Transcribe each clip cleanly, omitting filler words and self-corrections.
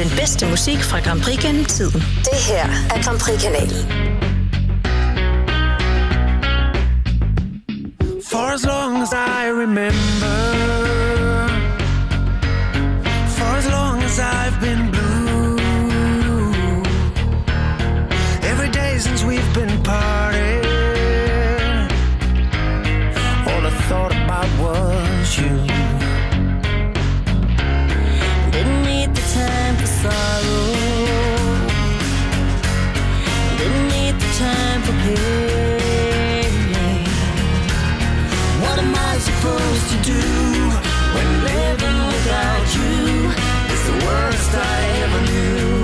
den bedste musik fra Grand Prix gennem tiden. Det her er Grand Prix-kanalen. For as long as I remember, for as long as I've been blue, every day since we've been parted, all I thought about was you. Didn't need the time for sorrow, didn't need the time for pain. What am I supposed to do when living without you is the worst I ever knew?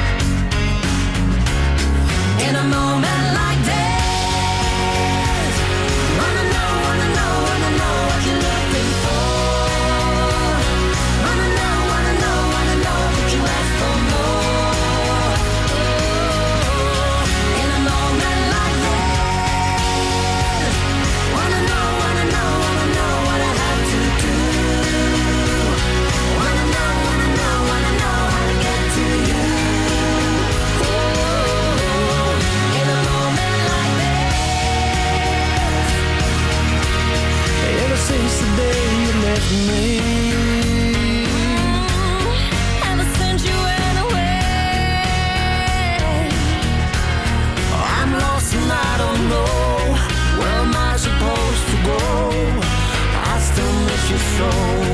In a moment like this, wanna know what you're looking for. Wanna know, could you ask for more? In a moment like this, wanna know what I have to do. Wanna know how to get to you. In a moment like this. Ever since the day you left me, Ever since you went away, I'm lost and I don't know where am I supposed to go. I still miss you so.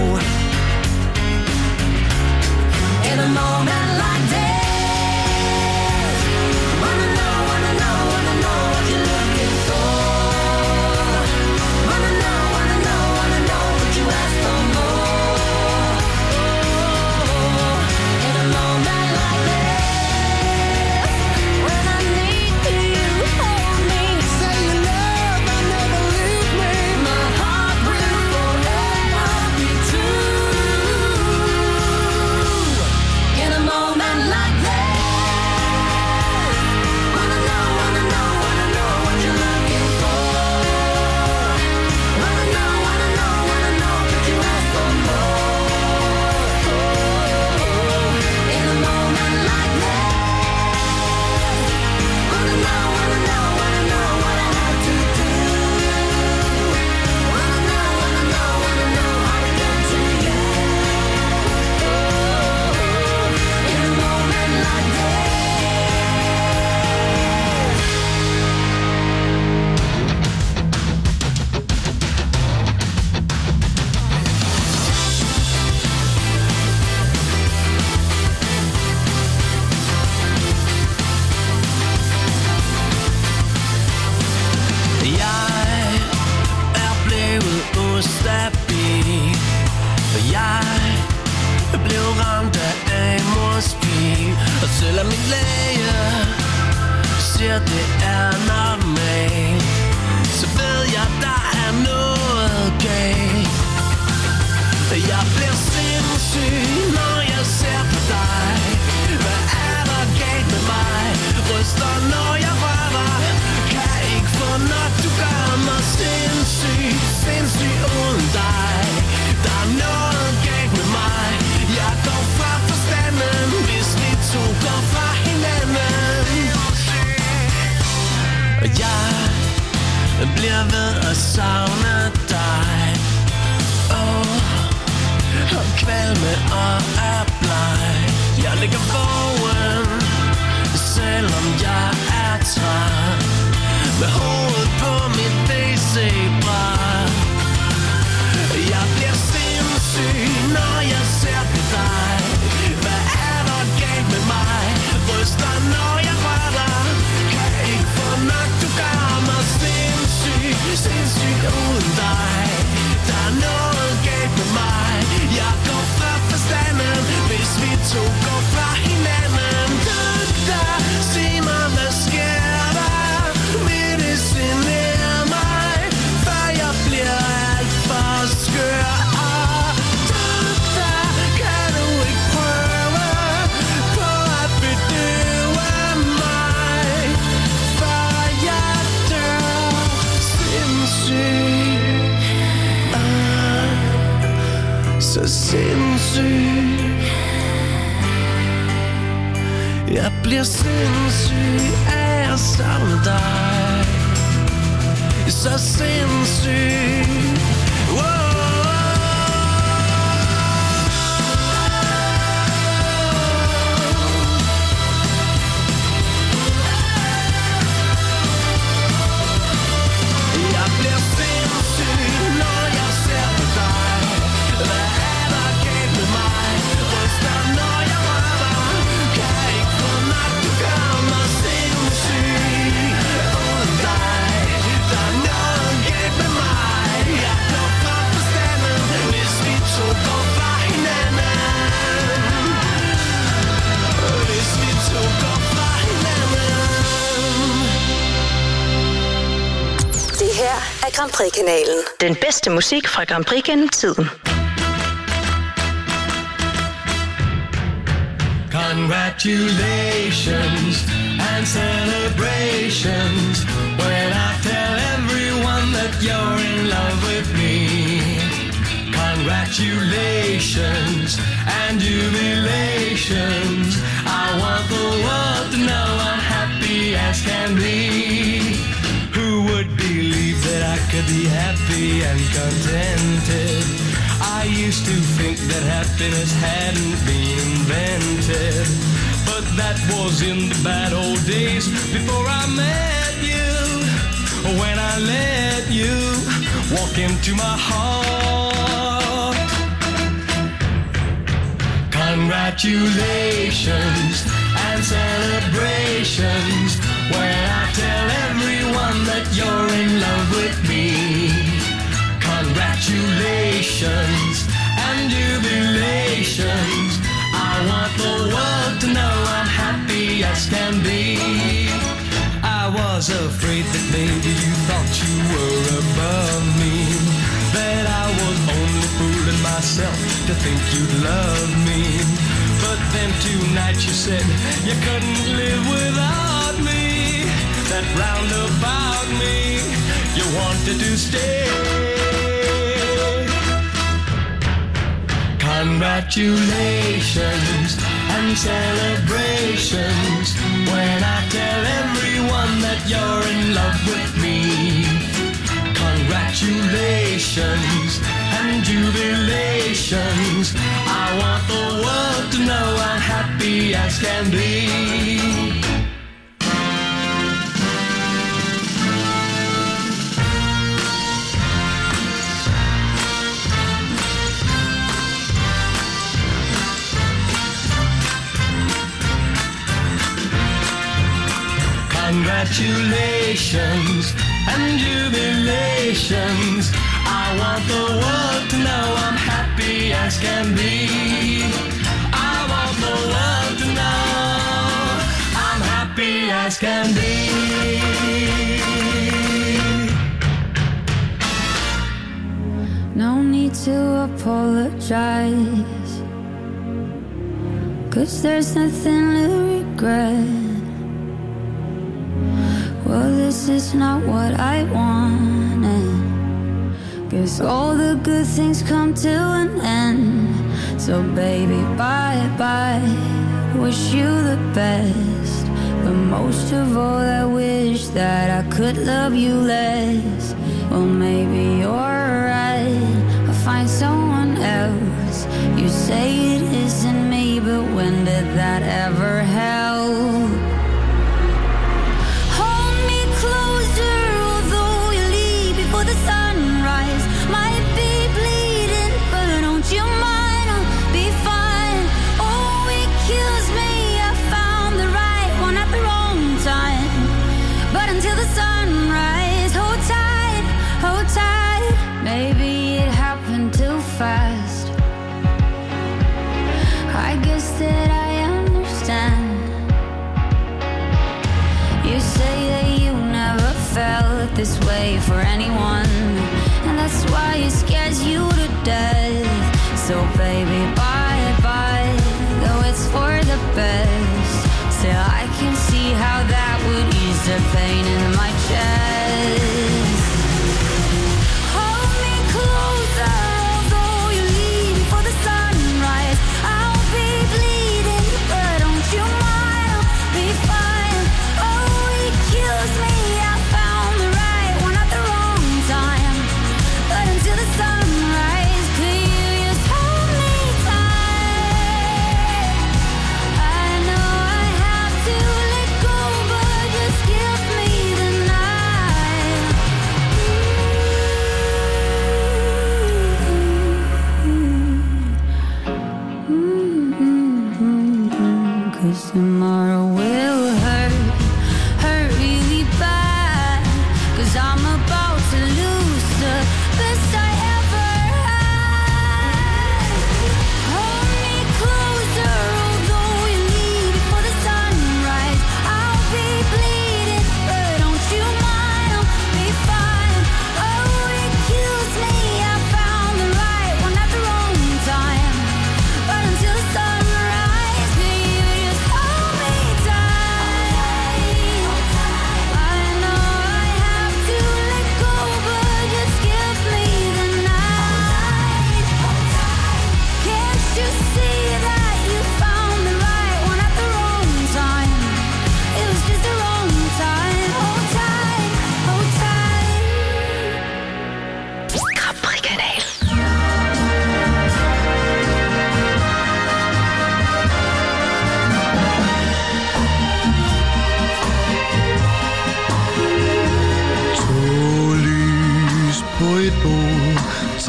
in a moment like this, wanna know what you're looking for. Wanna know, could you ask for more? In a moment like this, when I need you, hold me. Say you love, I never leave me. My heart will forever be true. In a moment like this, wanna know what you're looking for. Wanna know, could you ask for more? In a moment like this, wanna know what I have to do. Wanna know how to get to you. In a moment like this. Jeg er blevet ustabil, og jeg blev ramt af Amors pil. Og selvom min læge siger, det er normalt, så ved jeg, der er noget galt. Jeg bliver sindssyg, når jeg ser på dig. Hvad er der galt med mig? Ryster, når jeg rører. Kan ikke få nok, du gør mig sindssyg uden dig. Der er noget galt med mig. Jeg går fra forstanden, hvis vi to går fra hinanden. Og jeg bliver ved at savne dig. Og kvalme og er bleg. Jeg ligger vågen, selvom jeg er træt. Med hovedet på mit WC-bræt. Jeg bliver sindssyg, når jeg ser på dig. Hvad er der galt med mig? Ryster, når jeg rører. Kan ikke få nok, du gør mig sindssyg uden dig. Der er noget galt med mig. Jeg går fra forstanden, hvis vi to går fra hinanden. Sig mig, hvad sker der? Medicinér mig, før jeg bliver alt for skør. Kan du ikke prøve på at bedøve mig, før jeg dør sindssyg. Så sindssyg. Jeg bliver sindssyg af at savne dig. Så sindssyg. Jeg bliver sindssyg, når jeg ser på dig. Hvad er der galt med mig? Ryster, når jeg rører. Kan ikke få nok, du gør mig sindssyg. Uden dig, der er noget galt med mig. Jeg går fra forstanden, hvis vi to går fra hinanden. Hvis vi to går fra hinanden. Det her er Grand Prix-kanalen. Den bedste musik fra Grand Prix gennem tiden. Congratulations and celebrations when I tell everyone that you're in love with me. Congratulations and jubilations. I want the world to know I'm happy as can be. Who would believe that I could be happy and contented? I used to think that happiness hadn't been invented, but that was in the bad old days before I met you. When I let you walk into my heart. Congratulations and celebrations when I tell everyone that you're in love with me. Congratulations and jubilations. I want the world to know I'm happy as can be. I was afraid that maybe you thought you were above me, that I was only fooling myself to think you'd love me. But then tonight you said you couldn't live without me. That round about me you wanted to stay. Congratulations and celebrations when I tell everyone that you're in love with me. Congratulations and jubilations. I want the world to know I'm happy as can be. Congratulations and jubilations. I want the world to know I'm happy as can be. I want the world to know I'm happy as can be. No need to apologize, 'cause there's nothing to regret. Well, this is not what I wanted, 'cause all the good things come to an end. So baby, bye-bye, wish you the best. But most of all, I wish that I could love you less. Well, maybe you're right, I'll find someone else. You say it isn't me, but when did that ever help? The sunrise might be bleeding, but don't you mind, I'll be fine. Oh, it kills me, I found the right one at the wrong time. But until the sunrise, hold tight, hold tight. Maybe it happened too fast. I guess that I understand. You say that you never felt this way for anyone, and that's why it scares you to death. So baby, bye-bye, though it's for the best. Still I can see how that would ease the pain in my chest. Hold me closer, although you leave before the sunrise. I'll be bleeding, but don't you mind, I'll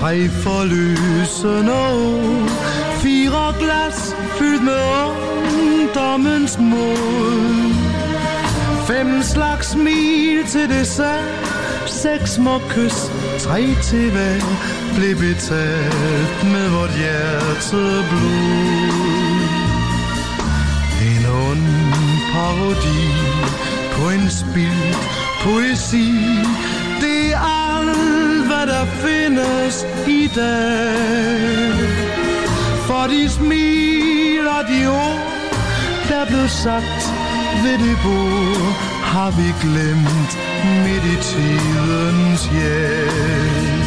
3 forløsende år, 4 glas fyldt med ungdommens mod, 5 slags smil til dessert, 6 små kys, 3 til hver, blev betalt med vort hjerteblod. En ond parodi på en spildt poesi, det er alt, hvad der findes i dag. For de smil og de ord, der blev sagt ved det bord, har vi glemt midt i tidens hjælp.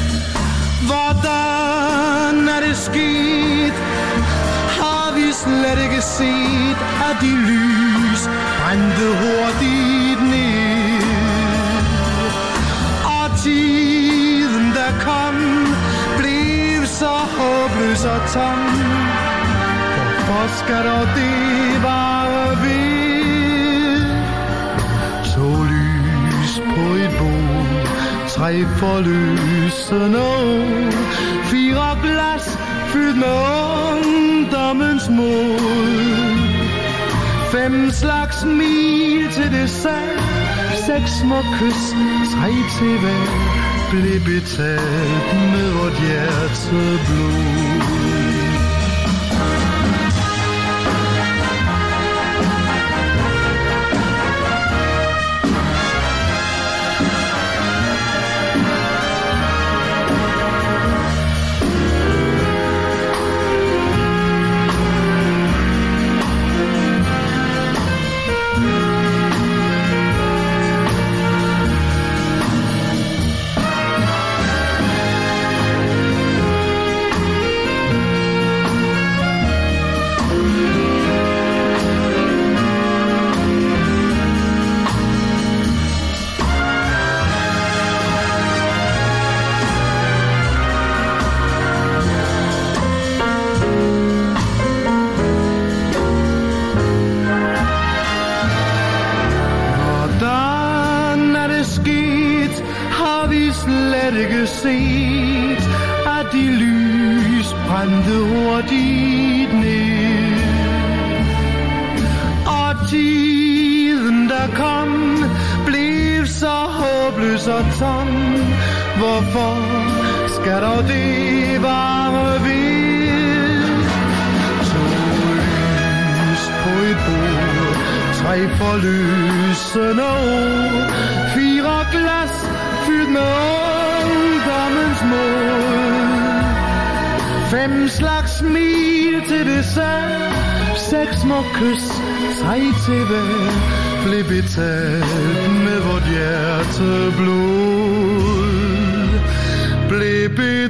Hvordan er det sket? Har vi slet ikke set, at de lys brændte hurtigt ned? Og tiden, der kom, blev så håbløs og tom. Hvorfor skal dog det vare ved? 2 lys på et bord, 3 forløsende år, 4 glas fyldt med ungdommens mod, 5 slags smil til dessert, 6 små kys, 3 til hver, blev betalt med vort hjerteblod. Set, at de lys brændte hurtigt ned. Og tiden, der kom, blev så håbløs og tom. Hvorfor skal dog det vare ved? 2 lys på et bord, 3 forløsende år, 4 glas fyldt med ungdommens mod, 5 slags smil til dessert, 6 små kys, 3 til hver, blev betalt med vort hjerteblod. Blev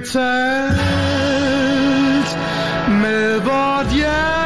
betalt med vort hjerteblod.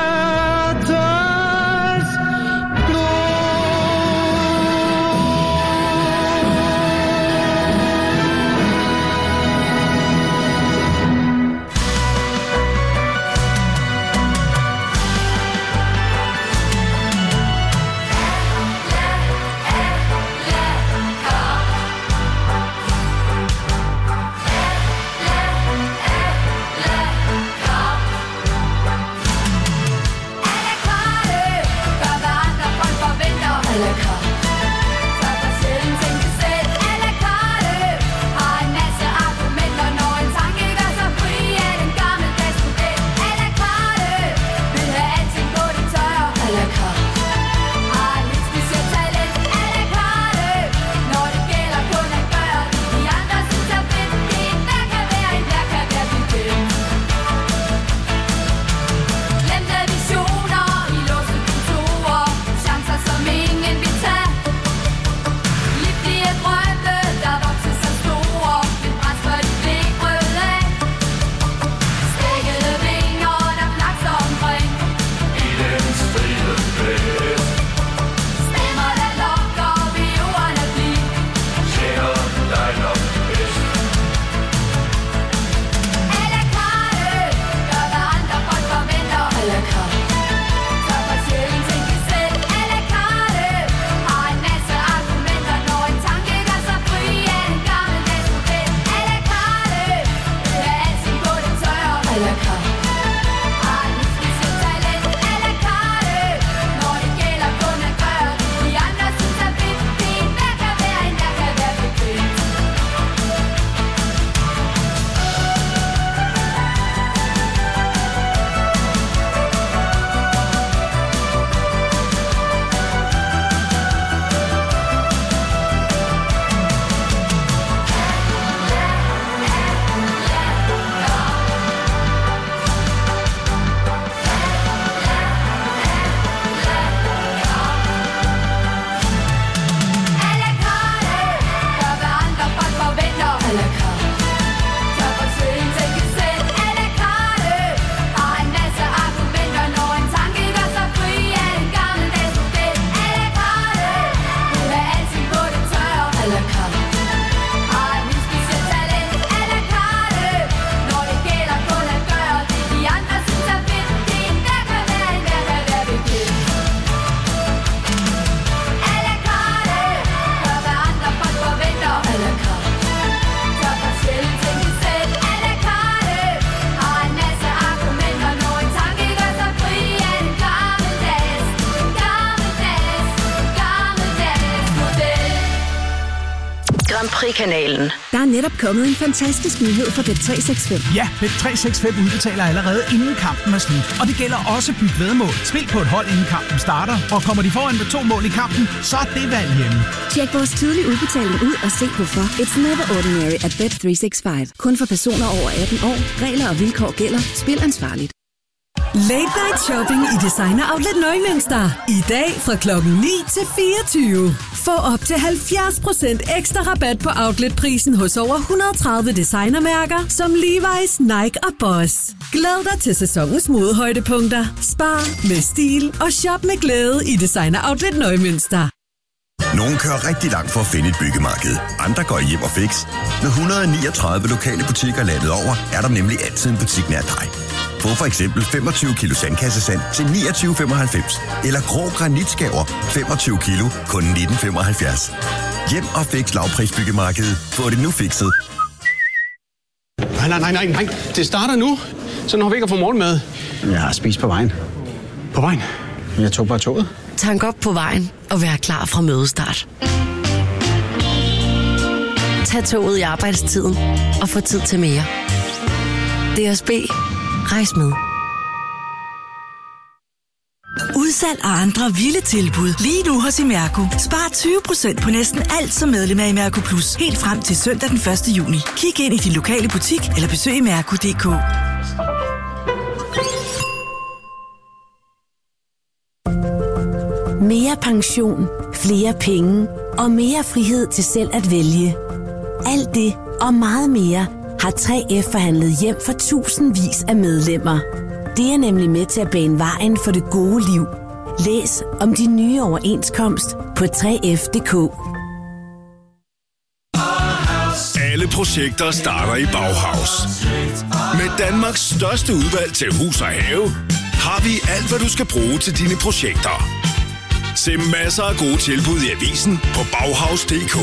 Prix-kanalen. Der er netop kommet en fantastisk nyhed for Bet365. Ja, Bet365 udbetaler allerede inden kampen er slut. Og det gælder også byt væddemål. Spil på et hold inden kampen starter, og kommer de foran med 2 mål i kampen, så er det valg hjemme. Tjek vores tidlige udbetaling ud og se hvorfor. It's never ordinary at Bet365. Kun for personer over 18 år. Regler og vilkår gælder. Spil ansvarligt. Late Night Shopping i Designer Outlet Neumünster. I dag fra klokken 9 til 24. Få op til 70% ekstra rabat på outletprisen hos over 130 designermærker som Levi's, Nike og Boss. Glæd dig til sæsonens modehøjdepunkter. Spar med stil og shop med glæde i Designer Outlet Neumünster. Nogle kører rigtig langt for at finde et byggemarked. Andre går hjem og fix. Med 139 lokale butikker landet over, er der nemlig altid en butik nær dig. Få for eksempel 25 kilo sandkassesand til 29,95. Eller grå granitskaver 25 kilo kun 19,75. Hjem og fix lavprisbyggemarkedet. Få det nu fikset. Nej. Det starter nu. Så når vi ikke har fået morgenmad. Jeg har spist på vejen. På vejen? Jeg tog bare toget. Tank op på vejen og vær klar fra mødestart. Tag toget i arbejdstiden og få tid til mere. DSB. Rejs med. Udsalg og andre vilde tilbud. Lige nu hos Imerco. Spar 20% på næsten alt som medlem af Imerco Plus. Helt frem til søndag den 1. juni. Kig ind i din lokale butik eller besøg imerco.dk. Mere pension, flere penge og mere frihed til selv at vælge. Alt det og meget mere har 3F forhandlet hjem for tusindvis af medlemmer. Det er nemlig med til at bane vejen for det gode liv. Læs om de nye overenskomst på 3F.dk. Alle projekter starter i Bauhaus. Med Danmarks største udvalg til hus og have, har vi alt, hvad du skal bruge til dine projekter. Se masser af gode tilbud i avisen på Bauhaus.dk.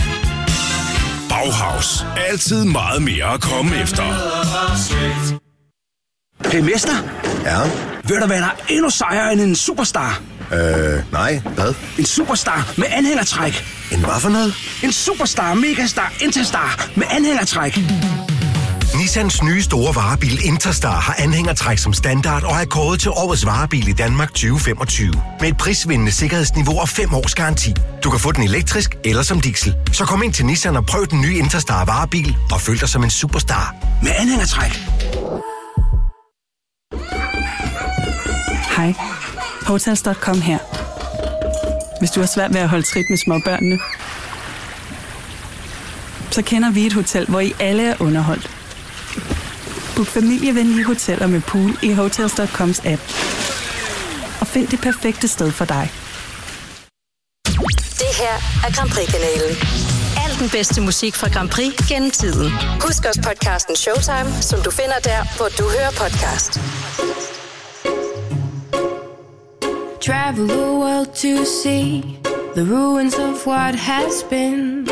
Bauhaus. Altid meget mere at komme efter. Hey, mester. Ja? Ved du, hvad der er endnu sejere end en superstar? Nej. Hvad? En superstar med anhængertræk. En hvad for noget? En superstar, megastar, Interstar med anhængertræk. Nissans nye store varebil Interstar har anhængertræk som standard og er kåret til årets varebil i Danmark 2025. Med et prisvindende sikkerhedsniveau og 5 års garanti. Du kan få den elektrisk eller som diesel. Så kom ind til Nissan og prøv den nye Interstar varebil og føl dig som en superstar. Med anhængertræk. Hej. Hotels.com her. Hvis du har svært ved at holde trit med småbørnene, så kender vi et hotel, hvor I alle er underholdt. Book familievenlige hoteller med pool i Hotels.coms app. Og find det perfekte sted for dig. Det her er Grand Prix-kanalen. Al den bedste musik fra Grand Prix gennem tiden. Husk også podcasten Showtime, som du finder der, hvor du hører podcast. Travel the world to see the ruins of what has been.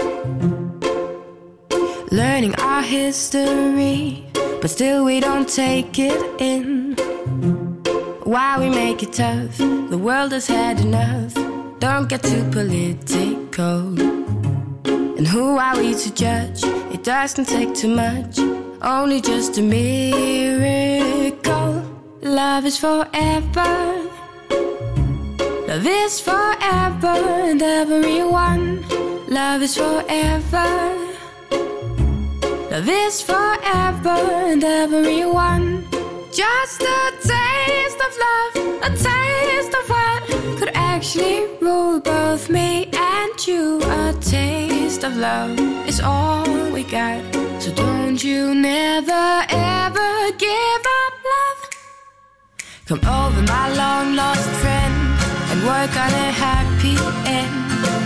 Learning our history, but still we don't take it in. Why we make it tough? The world has had enough. Don't get too political. And who are we to judge? It doesn't take too much, only just a miracle. Love is forever. Love is forever and everyone. Love is forever. Love is forever and everyone. Just a taste of love, a taste of what could actually rule both me and you. A taste of love is all we got. So don't you never ever give up love. Come over, my long lost friend, and work on a happy end.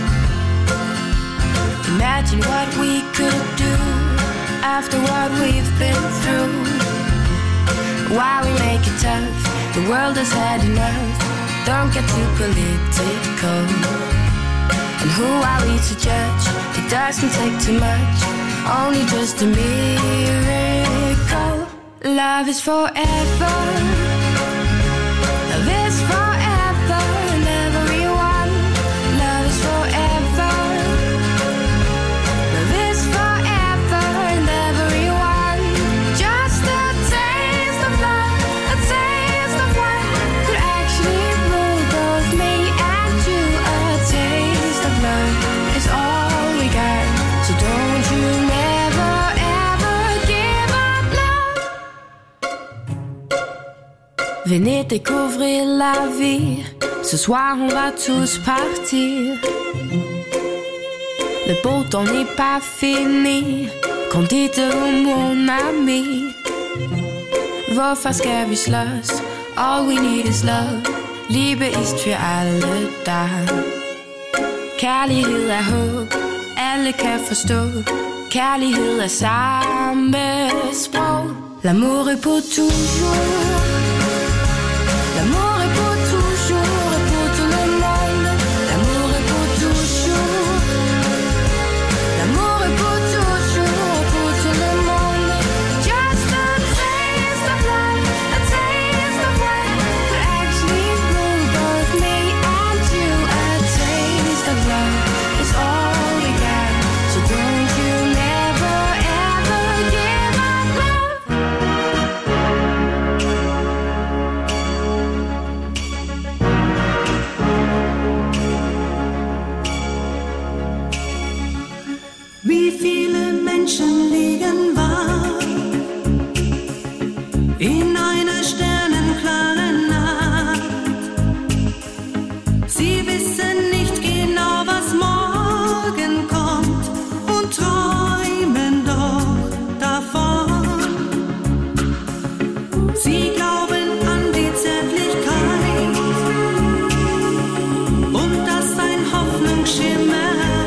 Imagine what we could do after what we've been through. Why we make it tough? The world has had enough. Don't get too political. And who are we to judge? It doesn't take too much, only just a miracle. Love is forever. Love is forever and everyone. Love is forever. Love is Venez découvrir la vie. Ce soir on va tous partir. Le beau temps n'est pas fini. Kom dit mon ami. Hvorfor skal vi slås? All we need is love. Liebe ist für alle da. Kærlighed er håb. Alle kan forstå. Kærlighed er samme sprog. L'amour est pour toujours. L'amour est pour toujours et pour tout le monde. L'amour est pour toujours. L'amour est pour toujours et pour tout le monde. Just a taste of life, a taste of what could actually bring both me and you. A taste of love is all we got. So don't you never ever give up love. Wie viele Menschen liegen wach in einer sternenklaren Nacht. Sie wissen nicht genau, was morgen kommt und träumen doch davon. Sie glauben an die Zärtlichkeit und dass ein Hoffnungsschimmer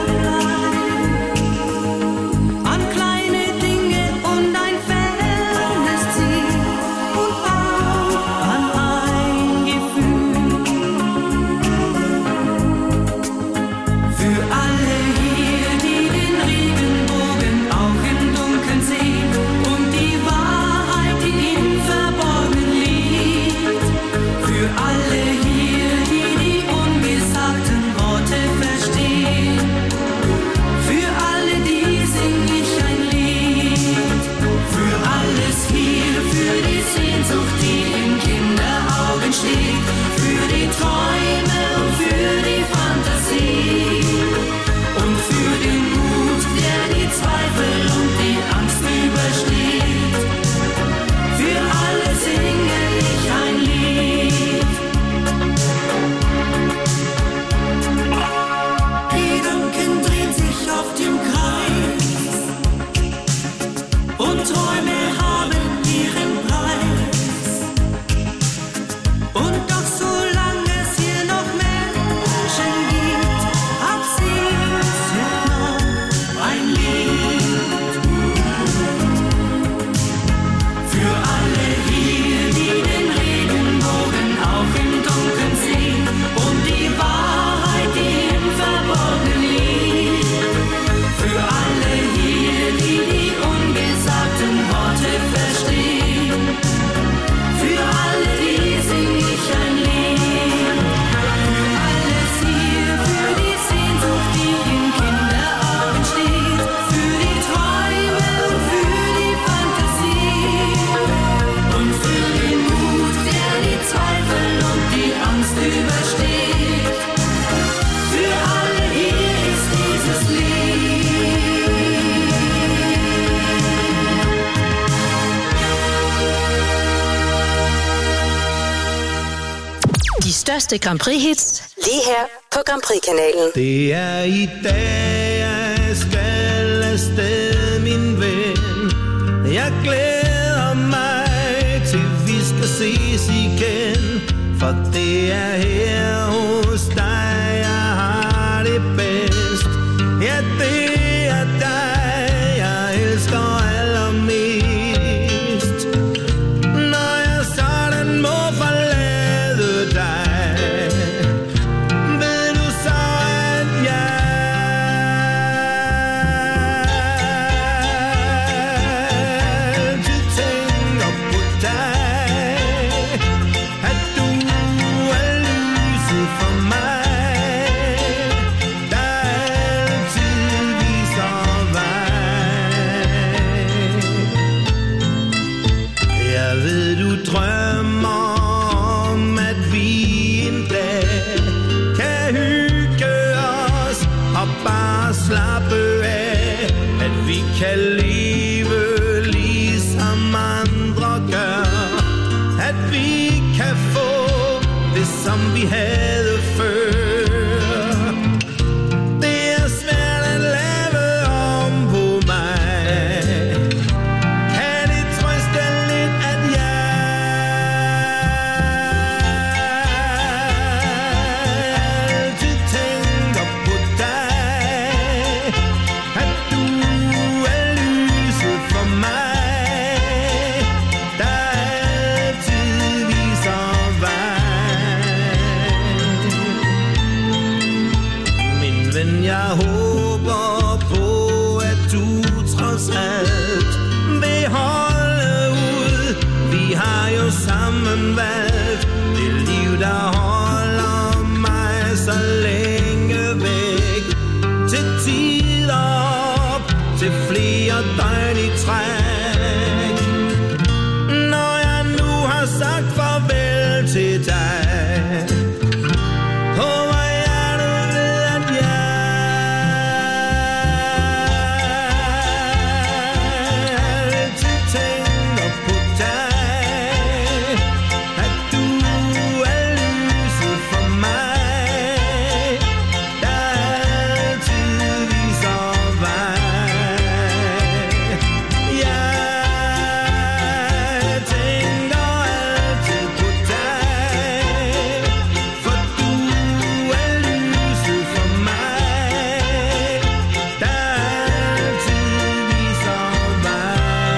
an kleine Dinge und ein fernes Ziel und auch an ein Gefühl. Für alle hier, die den Regenbogen auch im Dunkeln sehen und die Wahrheit, die im Verborgenen liegt. Für alle hier, die die ungesagten Worte verstehen. Für alle, die sing ich ein Lied. Für alles hier, für die Sehnsucht, die in Kinderaugen steht. Für die Träume und für die Fantasie. Und für den Mut, der die Zweifel und die Angst übersteht. Für alle singe ich ein Lied. Gedanken drehen sich auf dem Kreis und Träume haben ihren Preis. Und doch solange es hier noch Menschen gibt, hab Sehnsucht noch ein Lied. Für alle hier, die den Regenbogen auch im Dunkeln sehen und die Wahrheit, die im Verborgenen liegt. Für alle hier, die die ungesagten Worte verstehen. Für alle, die sing ich ein Lied. Für alles hier, für die Sehnsucht, die in Kinderaugen steht. Für die Träume und für die Fantasie. Und für den Mut, der die Zweifel und die Angst übersteht. Für alle hier ist dieses Lied. De største Grand Prix-hits, lige her på Grand Prix-kanalen. Det er i dag, jeg skal afsted, min ven. Jeg glæder mig til, vi skal ses igen. For det er her hos dig, jeg har det bedst. Ja, det er dig, jeg elsker allermest. Når jeg sådan må forlade dig, ved du så, at jeg altid tænker på dig. At du er lyset for mig, der altid viser vej. Jeg ved, du drømmer om, at vi en dag kan hygge os og bare slappe af. At vi kan leve ligesom andre gør. At vi kan få det, som vi havde før. Det er svært at lave om på mig. Kan det trøste lidt, at jeg altid tænker på dig, at du er lyset for mig, der altid viser vej. Min ven, jeg håber på, at du trods alt vil holde ud. Vi har jo sammen valgt det liv, der holder mig så længe væk. Til tider op, til flere døgn i træk. Når jeg nu har sagt farvel til dig, håber jeg, du ved, at jeg altid tænker på dig, at du er lyset for mig, der altid viser vej. Jeg tænker altid på dig, for du er lyset for mig, der altid viser vej.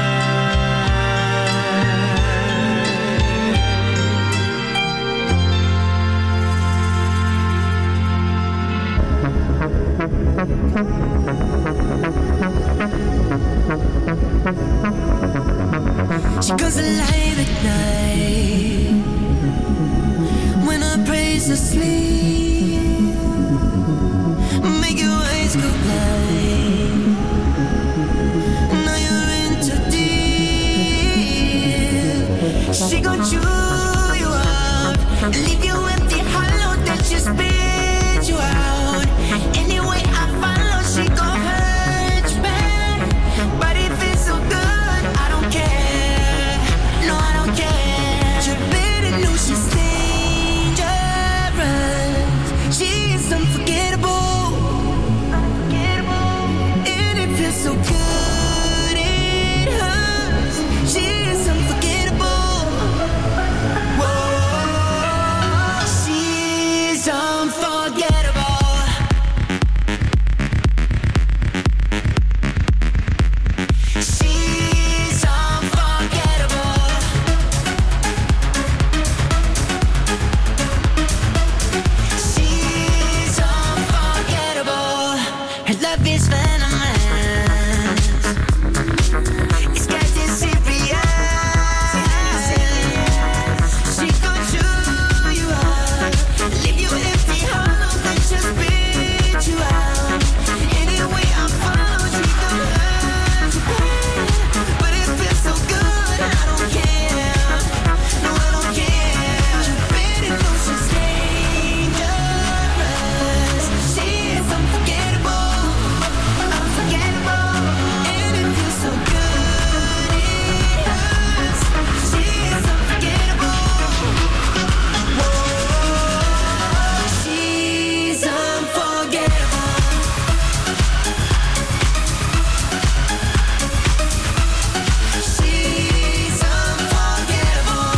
She goes alive at night when I praise her sleep. Make your eyes go blind. Now you're in too deep. She gon' chew you up, leave you empty, hollow, then she spit you out. Anyway I follow, she gon' hurt you back, but it feels so good, I don't care. No, I don't care. You better know she's dangerous. She is unforgettable. And it feels so good, it hurts. She is unforgettable. Whoa, she's unforgettable. She's unforgettable. She's unforgettable. Her love is venomous. It's getting serious. She gon' chew you up, leave you empty, hollow, then just spit you out. Anyway I follow, she gon' hurt you bad, but it feels so good, I don't care. No, I don't care. You better know she's dangerous. She is unforgettable, unforgettable, and it feels so good, it hurts. She is unforgettable. Whoa, she's unforgettable. She's unforgettable.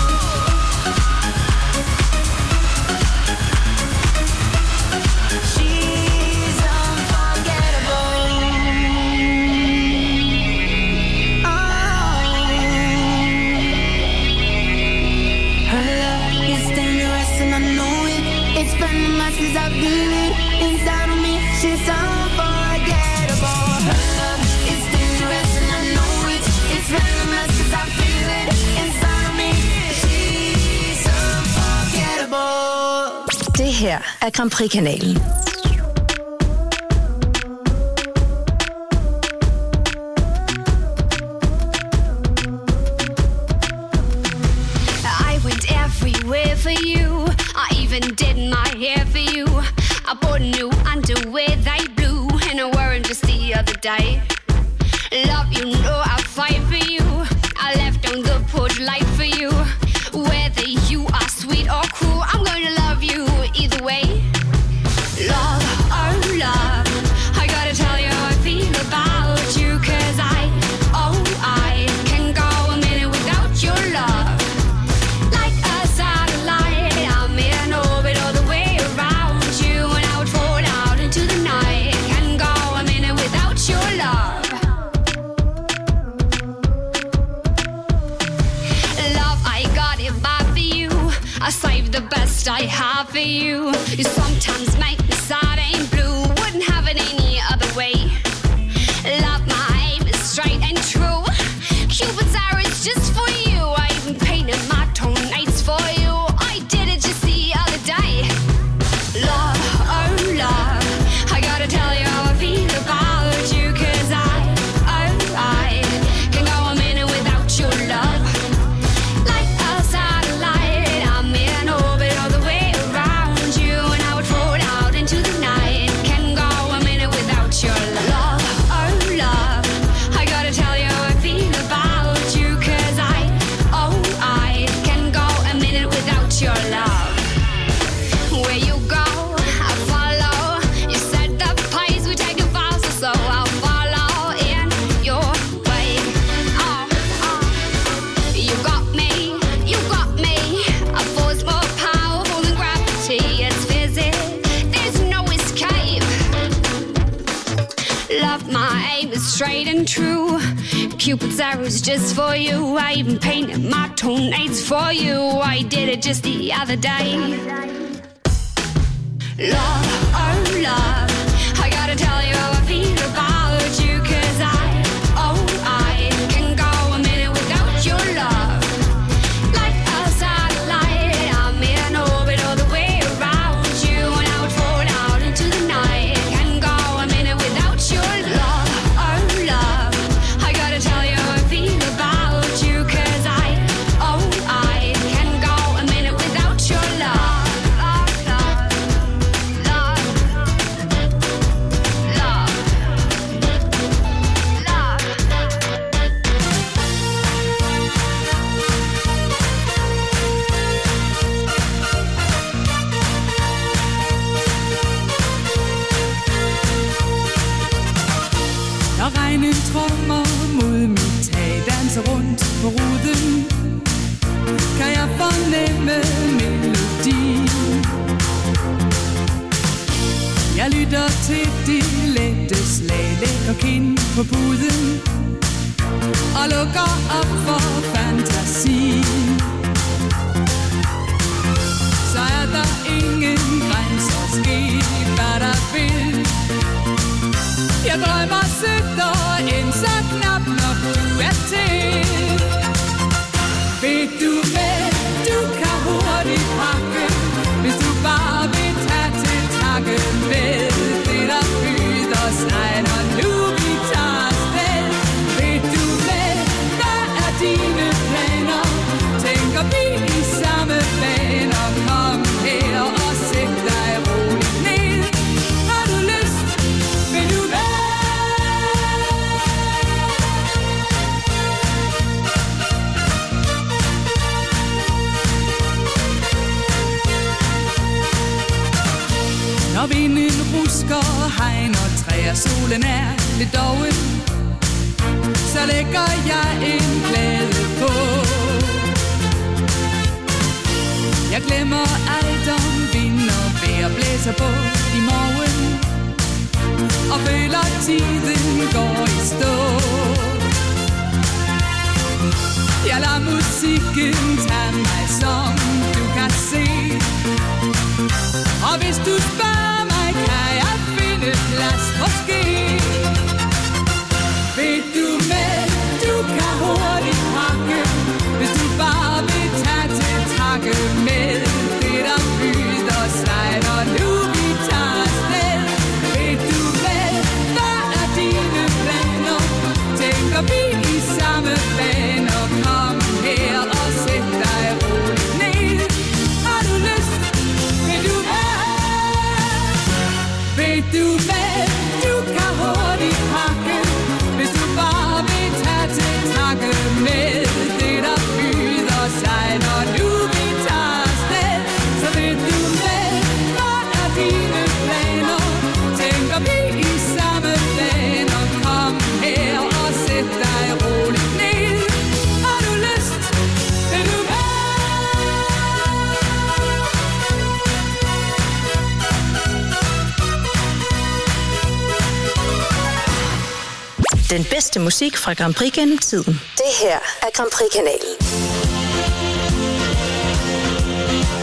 She's unforgettable. Oh. Her love is dangerous and I know it. It's venomous as I feel it inside of me. She's unforgettable. Her love is dangerous and I know it. It's venomous as I feel it inside of me. She's unforgettable. Det her er Grand Prix-kanalen. I went everywhere for you. I even did my hair for you. I bought new underwear, they blue, and I wore them just the other day. Love, you know I fight for you. I left on the porch light for you. Whether you are I save the best I have for you. You sometimes make me sad and blue. Wouldn't have it any other way. Love, my aim is straight and true. Cupid's arrow is just for you. I even painted my toenails for you. I did it just the other day. Love, oh love, I gotta tell you how I feel about you. 'Cause I can go a minute without your love. Like a satellite, I'm in orbit all the way around you. And I would float out into the night. Can go a minute without your love. Oh love, I gotta tell you how I feel about you. 'Cause I can go a minute without your love. Where you go, I follow. You said the pace would take it faster, so I'll follow in your way. You got me. A force more powerful than gravity. It's physics, there's no escape. Love, my aim is straight and true. Cupid's arrow's just for you. I even painted my toenails for you. I did it just the other day. Love, oh love, I gotta tell you how I feel about you. 'Cause I can go a minute without your love. Like a satellite, I'm in orbit all the way around you. And I would fall out into the night. Can go a minute without your love. Oh love, I gotta tell you how I feel about you. 'Cause I can go a minute without your love. Når regnen trommer mod mit tag, danser rundt på ruden, kan jeg fornemme melodien. Jeg lytter til de lette slag, lægger kind på puden og lukker op for fantasien. Så er der ingen grænser, ske hvad der vil. Jeg drømmer sødt og ind, så knap nok du er til. Ved du hvad, du kan hurtigt pakke, hvis du bare vil tage til takke med det, der byder sig, når nu vi tager afsted. Ved du hvad er dine planer? Tænker vi i samme baner? Kom her og sæt dig roligt ned. Har du lyst? Vil du hvad? Når vinden rusker, hegn og træer, solen er lidt doven, så lægger jeg en glæde på. Jeg glemmer alt om vind og vejr, blæser på i morgen, og føler tiden går i stå. Jeg lader musikken tage mig, som du kan se. Og hvis du spørger mig, kan jeg finde plads måske. Ved du med, du kan hurtigt pakke, hvis du bare vil tage til takke med det, der byder sig, når nu vi tager afsted. Ved du med, hvad er dine planer? Tænker vi i samme baner? Kom her og sæt dig roligt ned. Har du lyst? Vil du ved du hvad, du kan hurtigt pakke, hvis du bare vil tage til takke med det, der byder sig, når nu vi tager afsted. Så ved du hvad er dine planer? Tænker vi i samme baner? Kom her og sæt dig roligt ned. Har du lyst? Vil du hvad? Den bedste musik fra Grand Prix gennem tiden. Det her er Grand Prix-kanalen.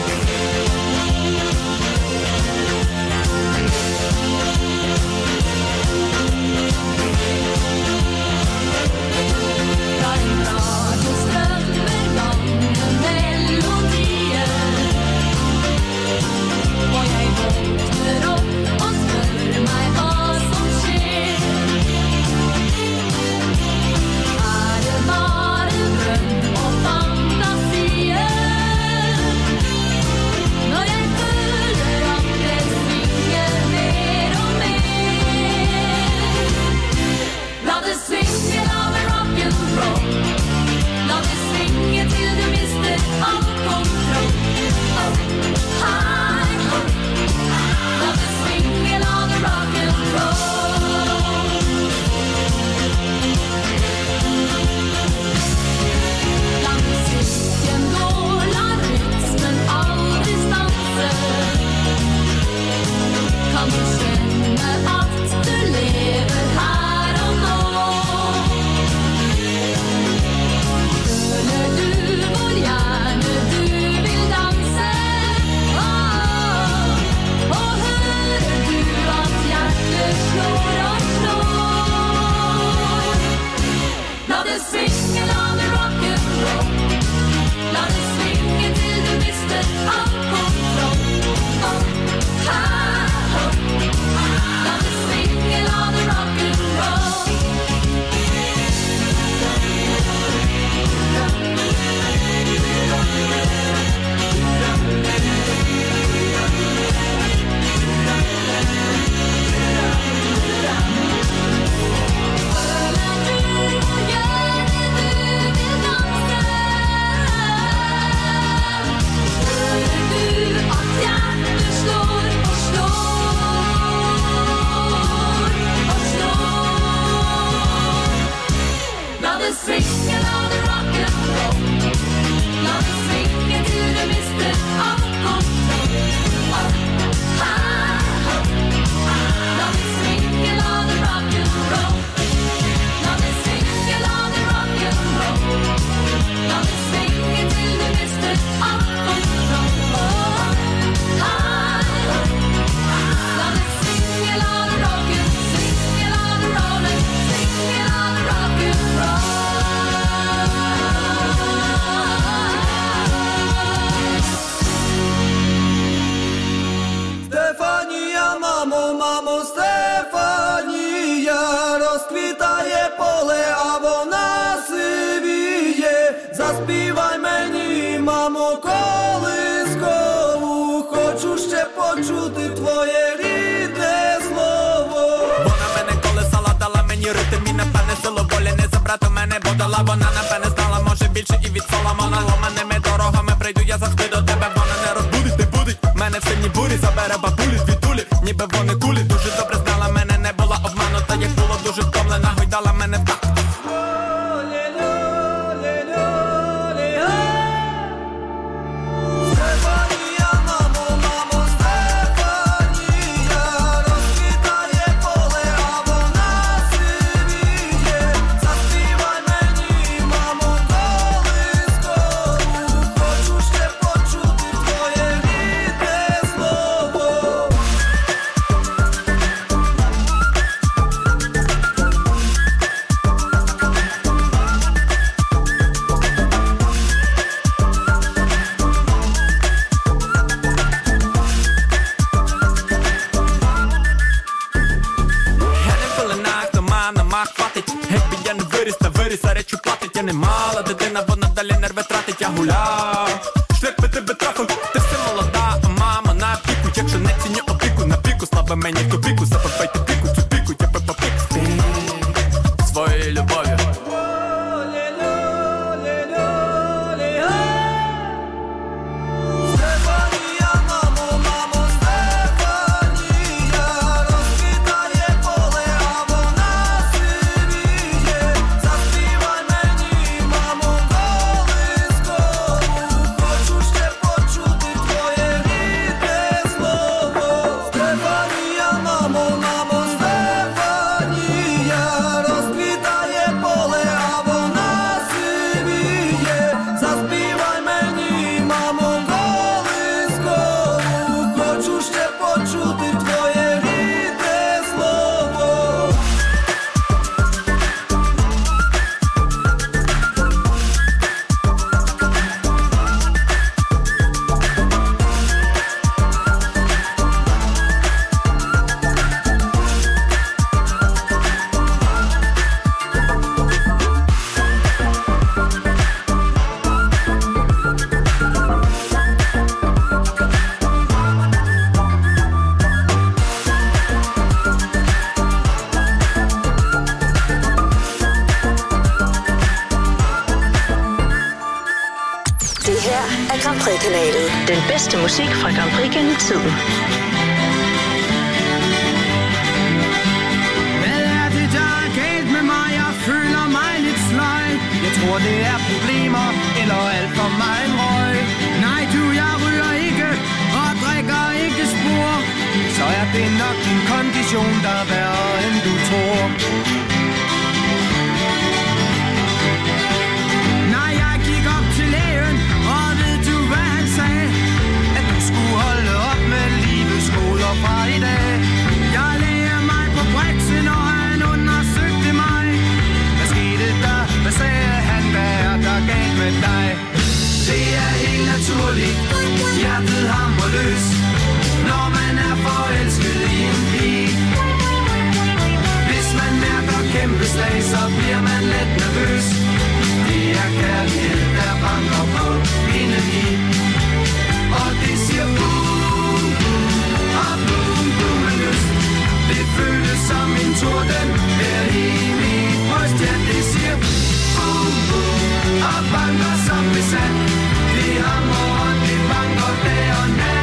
мамо, колискову, хочу ще почути твоє рідне слово. Вона мене колесала, дала мені ритм і напевне силу волі не забрати в мене бодала. Вона напевне знала, може більше і від Соломона. Ломаними дорогами прийду я завжди до тебе. Вона не розбудить, не будить мене в сильній бурі. Забере бабулі, звідулі, ніби вони кулі. Дуже добре знала мене, не була обманута. Як було дуже втомлена, гойдала мене в так. Я не мала дитина, вона далі нерви тратить, я гуляв. Шлях би тебе трафив, ти все молода, а мама на піку. Якщо не ціню опіку, на піку, слава мені в тупіку. Забивайте піку, цю піку, я Пеппа Пік. Своєю любов'ю. Den bedste musik fra Grand Prix gennem tiden. Hvad er det, der er galt med mig? Jeg føler mig lidt sløj. Jeg tror, det er problemer eller alt for meget røg. Nej, jeg ryger ikke og drikker ikke spor. Så er det nok din kondition, der er værre end du tror. Nej, jeg gik op til lægen, og ved du hvad han sagde? At du skulle holde op med livets goder fra i dag. Jeg lagde mig på briksen, og han undersøgte mig. Hvad skete der? Hvad sagde han? Hvad er der galt med dig? Det er helt naturligt, hjertet hamrer løs, når man er forelsket i en pige. Hvis man mærker kæmpe slag, så bliver man let nervøs. Det er kærlighed, der banker på indeni. Og det siger boom, boom, og boom, boom med lyst. Det føles som en torden her i mit bryst. Ja, det siger boom, boom, og banker som besat. Det hamrer og det banker dag og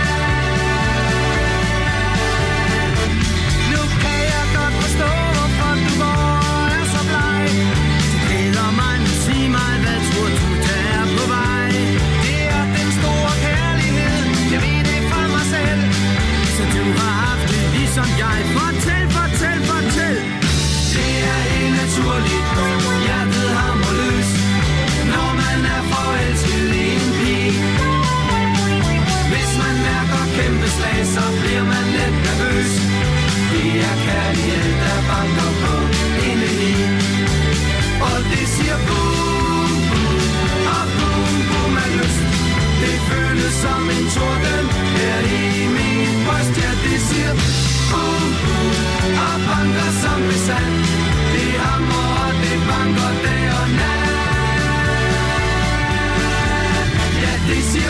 nat. Nu kan jeg godt forstå, hvorfor du går er så bleg. Det glæder mig, nu sig mig, hvad tror du, der er på vej? Det er den store kærlighed, jeg ved det fra mig selv. Så du har haft det ligesom jeg. Fortæl, fortæl, fortæl. Det er helt naturligt, hjertet hamrer løs, når man er forelsket i en pige. Hvis man mærker kæmpe slag, så bliver man lidt nervøs. Det er kærlighed, der banker på indeni. Og det siger boom, boom, og boom, boom af lyst. Det føles som en torden her i min bryst. Ja, det siger boom, boom, og banker som besat. Det hamrer og det banker dag og nat. Ja, det siger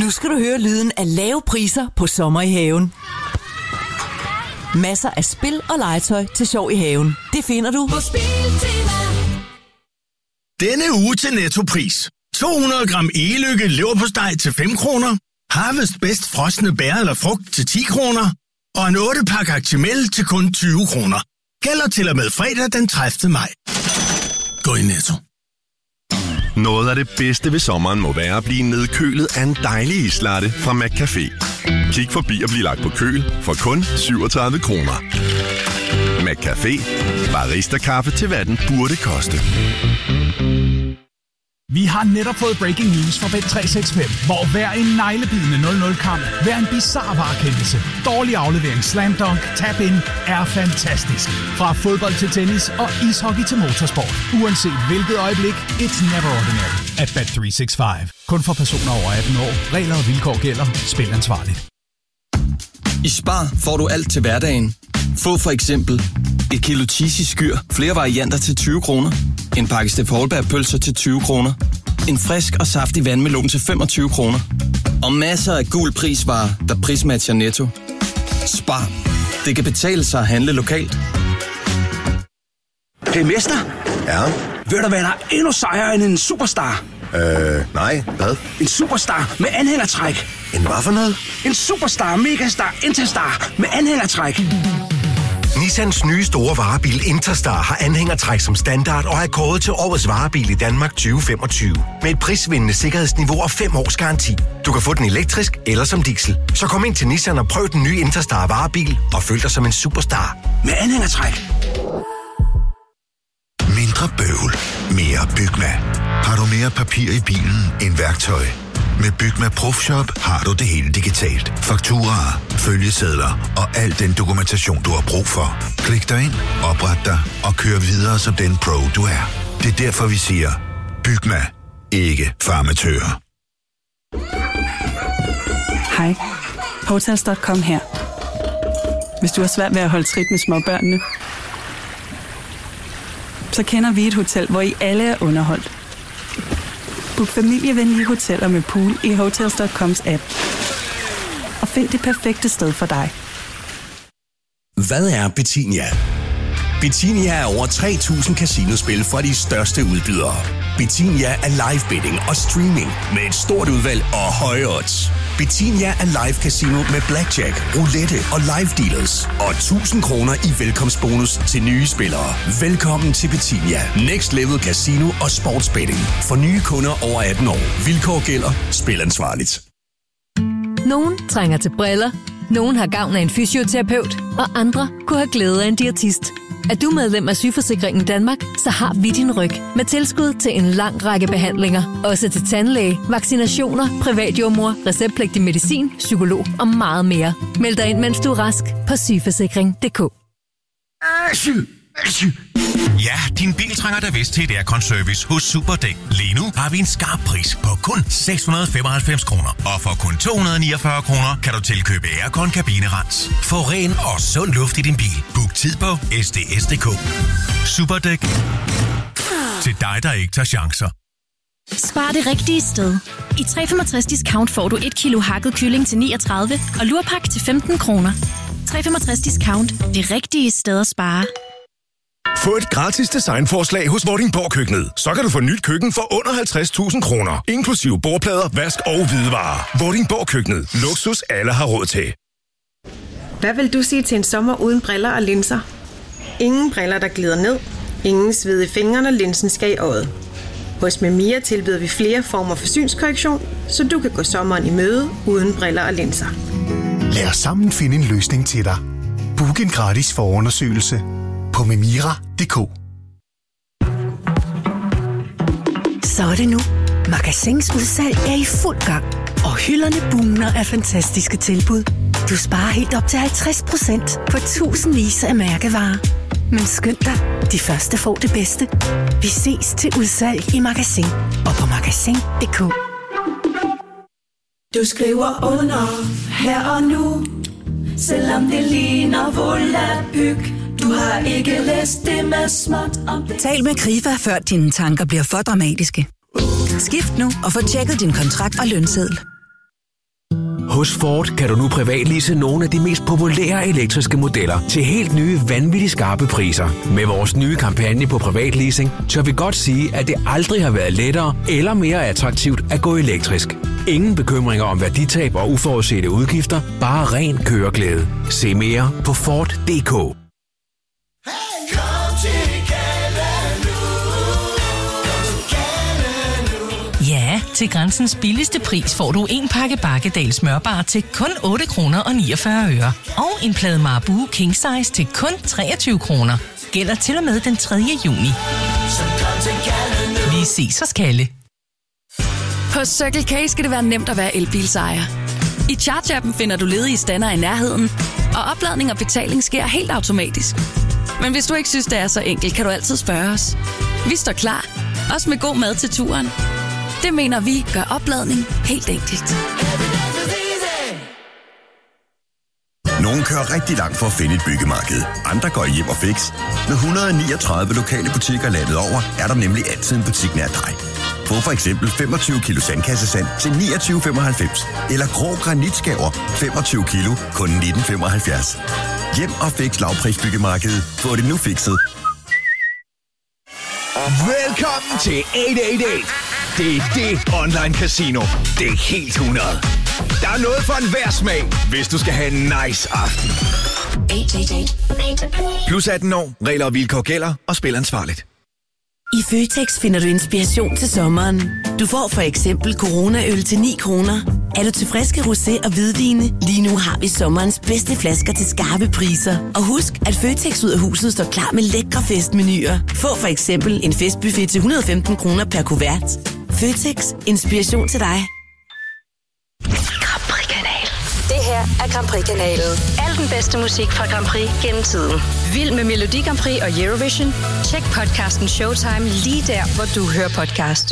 Nu skal du høre lyden af lave priser på sommer i haven. Masser af spil og legetøj til sjov i haven. Det finder du på Spiltema. Denne uge til Nettopris. 200 gram Egelykke leverpostej til 5 kroner. Harvest Best frosne bær eller frugt til 10 kroner. Og en 8-pakke Actimel til kun 20 kroner. Gælder til og med fredag den 30. maj. Gå i Netto. Noget af det bedste ved sommeren må være at blive nedkølet af en dejlig islatte fra McCafé. Kig forbi og bliv lagt på køl for kun 37 kroner. McCafé. Barista-kaffe til hvad den burde koste. Vi har netop fået breaking news fra Bet365, hvor hver en neglebidende 0-0-kamp, hver en bizarre varekendelse, dårlig aflevering, slam dunk, tap-in er fantastisk. Fra fodbold til tennis og ishockey til motorsport. Uanset hvilket øjeblik, it's never ordinary at Bet365. Kun for personer over 18 år. Regler og vilkår gælder. Spil ansvarligt. I Spar får du alt til hverdagen. Få for eksempel et kilo cheesy skyr, flere varianter til 20 kroner. En pakke Steff Holberg-pølser til 20 kroner. En frisk og saftig vandmelon til 25 kroner. Og masser af gul prisvarer, der prismatcher Netto. Spar. Det kan betale sig at handle lokalt. Hey mester. Ja? Ved du hvad, der er endnu sejere end en superstar? Nej. Hvad? En superstar med anhængertræk. En hvad for noget? En superstar, megastar, Interstar med anhængertræk. Nissans nye store varebil Interstar har anhængertræk som standard og er kåret til årets varebil i Danmark 2025. Med et prisvindende sikkerhedsniveau og 5 års garanti. Du kan få den elektrisk eller som diesel. Så kom ind til Nissan og prøv den nye Interstar varebil og føl dig som en superstar. Med anhængertræk. Mindre bøvl. Mere Bygma. Har du mere papir i bilen end værktøj? Med Bygma Profshop har du det hele digitalt. Fakturaer, følgesedler og al den dokumentation, du har brug for. Klik dig ind, opret dig og kør videre som den pro, du er. Det er derfor, vi siger, Bygma. Ikke farmatører. Hej. Hotels.com her. Hvis du har svært ved at holde trit med småbørnene, så kender vi et hotel, hvor I alle er underholdt. Book familievenlige hoteller med pool i Hotels.coms app. Og find det perfekte sted for dig. Hvad er Betinia? Betinia er over 3.000 casinospil fra de største udbydere. Betinia er live betting og streaming med et stort udvalg og høje odds. Betinia er live casino med blackjack, roulette og live dealers. Og 1.000 kroner i velkomstbonus til nye spillere. Velkommen til Betinia. Next Level Casino og Sportsbetting. For nye kunder over 18 år. Vilkår gælder. Spil ansvarligt. Nogen trænger til briller. Nogen har gavn af en fysioterapeut. Og andre kunne have glæde af en diætist. Er du medlem af Sygeforsikringen Danmark, så har vi din ryg. Med tilskud til en lang række behandlinger. Også til tandlæge, vaccinationer, privatjordmor, receptpligtig medicin, psykolog og meget mere. Meld dig ind, mens du er rask på sygeforsikring.dk. Ja, din bil trænger da vist til et aircon-service hos Superdæk. Lige nu har vi en skarp pris på kun 695 kroner. Og for kun 249 kroner kan du tilkøbe aircon-kabinerens. Få ren og sund luft i din bil. Book tid på sds.dk. Superdæk. Til dig, der ikke tager chancer. Spar det rigtige sted. I 365 Discount får du 1 kilo hakket kylling til 39 og lurpak til 15 kroner. 365 Discount. Det rigtige sted at spare. Få et gratis designforslag hos Vordingborg Køkkenet. Så kan du få nyt køkken for under 50.000 kroner. Inklusive bordplader, vask og hvidevarer. Vordingborg Køkkenet. Luksus alle har råd til. Hvad vil du sige til en sommer uden briller og linser? Ingen briller, der glider ned. Ingen sved i fingrene, linsen skal i øjet. Hos Memia tilbyder vi flere former for synskorrektion, så du kan gå sommeren i møde uden briller og linser. Lad os sammen finde en løsning til dig. Book en gratis forundersøgelse på memira.dk. Så er det nu. Magasins udsalg er i fuld gang. Og hylderne bugner af fantastiske tilbud. Du sparer helt op til 50% på tusindvis af mærkevarer. Men skynd dig, de første får det bedste. Vi ses til udsalg i Magasin og på magasin.dk. Du skriver under her og nu, selvom det ligner volapyk. Du har ikke læst det med småt om det. Tal med Krifa, før dine tanker bliver for dramatiske. Skift nu og få tjekket din kontrakt og lønseddel. Hos Ford kan du nu privatlease nogle af de mest populære elektriske modeller til helt nye vanvittigt skarpe priser. Med vores nye kampagne på privatleasing, tør vi godt sige, at det aldrig har været lettere eller mere attraktivt at gå elektrisk. Ingen bekymringer om værditab og uforudsete udgifter, bare ren køreglæde. Se mere på Ford.dk. Ja, til Grænsens billigste pris får du en pakke Bakkedal smørbar til kun 8 kroner og 49 øre. Og en plade Marabou King Size til kun 23 kroner. Gælder til og med den 3. juni. Vi ses hos Kalle. På Circle K skal det være nemt at være elbilsejer. I Charge-appen finder du ledige stander i nærheden, og opladning og betaling sker helt automatisk. Men hvis du ikke synes, det er så enkelt, kan du altid spørge os. Vi står klar, også med god mad til turen. Det mener vi gør opladning helt enkelt. Nogle kører rigtig langt for at finde et byggemarked. Andre går hjem og fix. Med 139 lokale butikker landet over, er der nemlig altid en butik nær dig. Få for eksempel 25 kilo sandkassesand til 29,95. Eller grå granitskaver 25 kilo, kun 19,75. Hjem og fix lavprisbyggemarkedet. Få det nu fikset. Velkommen til 888. Det er det online casino. Det er helt 100. Der er noget for enhver smag, hvis du skal have en nice aften. 888. Plus 18 år, regler og vilkår gælder, og spil ansvarligt. I Føtex finder du inspiration til sommeren. Du får for eksempel Corona-øl til 9 kroner. Er du til friske rosé og hvidvine? Lige nu har vi sommerens bedste flasker til skarpe priser. Og husk, at Føtex ud af huset står klar med lækre festmenuer. Få for eksempel en festbuffet til 115 kroner per kuvert. Føtex. Inspiration til dig. Grand Prix-kanal. Det her er Grand Prix-kanalen. Al den bedste musik fra Grand Prix gennem tiden. Vild med Melodi Grand Prix og Eurovision? Tjek podcasten Showtime lige der, hvor du hører podcast.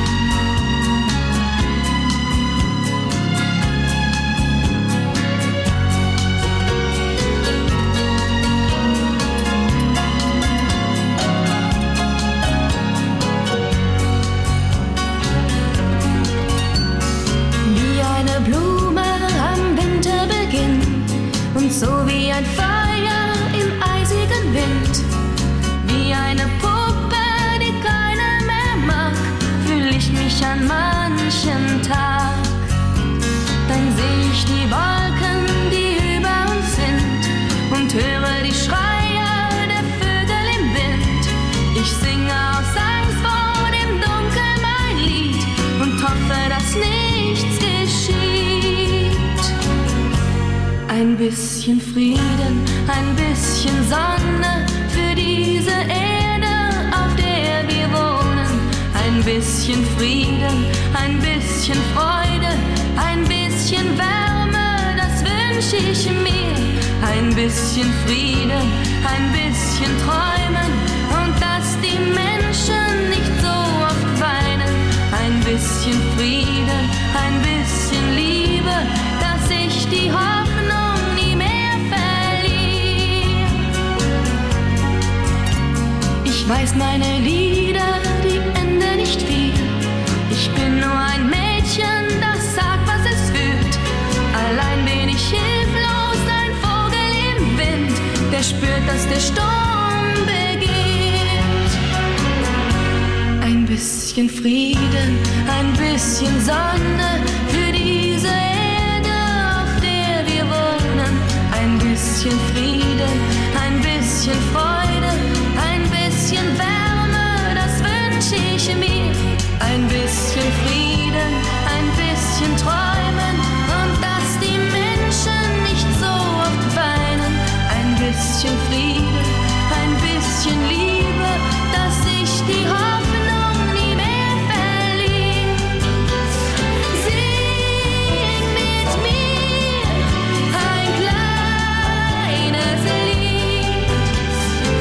So wie ein Feuer im eisigen Wind, wie eine Puppe, die keiner mehr mag, fühl ich mich an manchen Tag. Dann seh ich die Wolken, die über uns sind, und höre die Schreie der Vögel im Wind. Ich singe aus Angst vor dem Dunkel mein Lied und hoffe, dass nichts geschieht. Ein bisschen Frieden, ein bisschen Sonne für diese Erde, auf der wir wohnen. Ein bisschen Frieden, ein bisschen Freude, ein bisschen Wärme, das wünsche ich mir. Ein bisschen Frieden, ein bisschen Träumen und dass die Menschen nicht so oft weinen. Ein bisschen Frieden, ein bisschen Liebe, dass ich die Hoffnung nie mehr verliere. Ich weiß, meine Lieder, die enden nicht viel. Ich bin nur ein Mädchen, das sagt, was es fühlt. Allein bin ich hilflos, ein Vogel im Wind, der spürt, dass der Sturm beginnt. Ein bisschen Frieden, ein bisschen Sonne für diese Erde, auf der wir wohnen. Ein bisschen Frieden, ein bisschen Freude, ein bisschen Wärme, das wünsche ich mir. Ein bisschen Frieden, ein bisschen Träumen und dass die Menschen nicht so oft weinen. Ein bisschen Frieden, ein bisschen Liebe, dass ich die Hoffnung nie mehr verliere. Sing mit mir ein kleines Lied.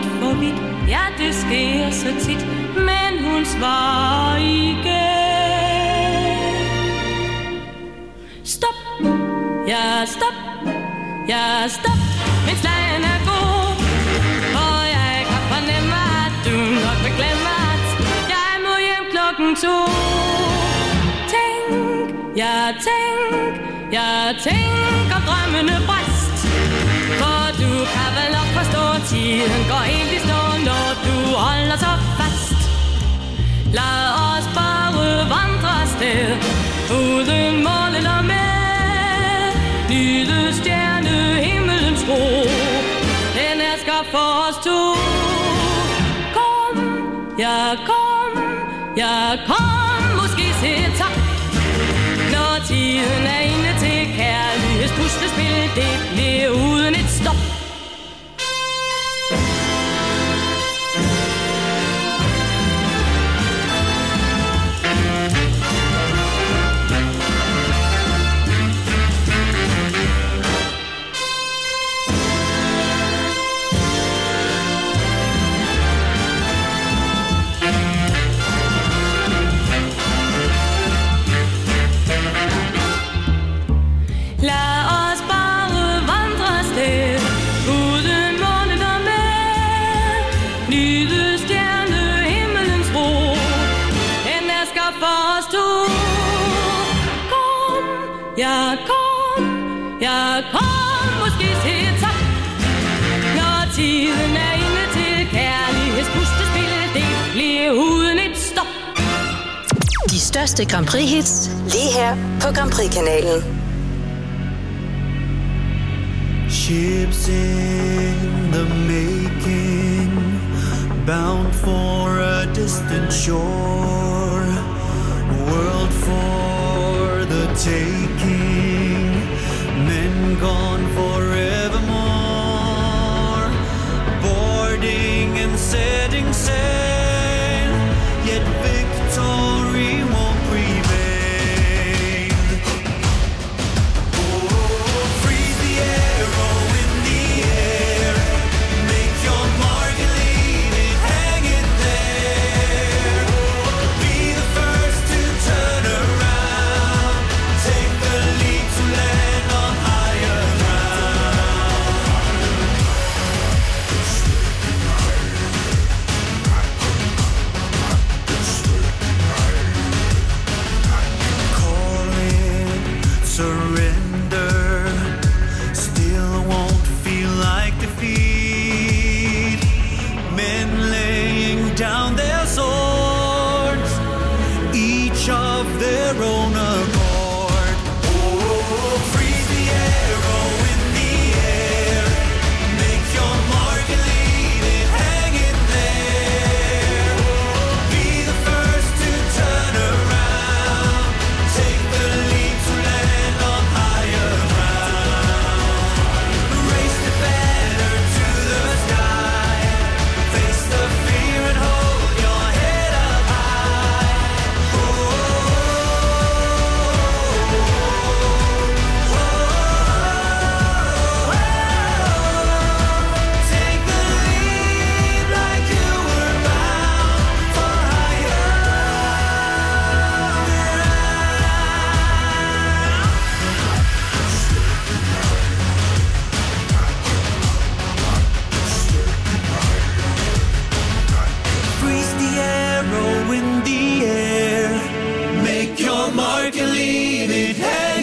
for vidt. Ja, det sker så tit, men hun svarer igen. Stop, ja stop, ja stop, mens lejen er god. For jeg kan fornemme, at du nok vil glemme, at jeg må hjem 2:00. Jeg tænker drømmene bræst. For du kan vel nok forstå, tiden går helt i stå, når du holder så fast. Lad os bare vandre afsted, uden mål eller med. Nyde stjerne, himmelens ro, den er skabt for os to. Kom, måske se tak. Når tiden er inde til kærlighedspustespil, det bliver uden et stop. Kom, måske se tak. Når tiden er inde til kærlighedspustespil, det bliver uden et stop. De største Grand Prix hits lige her på Grand Prix kanalen. Ships in the making, bound for a distant shore, world for the taking, men gone forevermore, boarding and setting sail, yet victory won't prevail. Freeze the arrow in the air, make your mark and leave it hanging there. Be the first to turn around, take the lead to land on higher Call it surrender, still won't feel like defeat. Men laying down their swords, each of their own accord. Freeze the arrow in the air, make your mark and leave it hanging there. Be the first to turn around, take the lead to land on higher ground. Raise the banner to the sky, face the fear and hold your head up high. Take the lead like you were bound for higher Freeze the arrow in the air, make your mark and leave it hanging.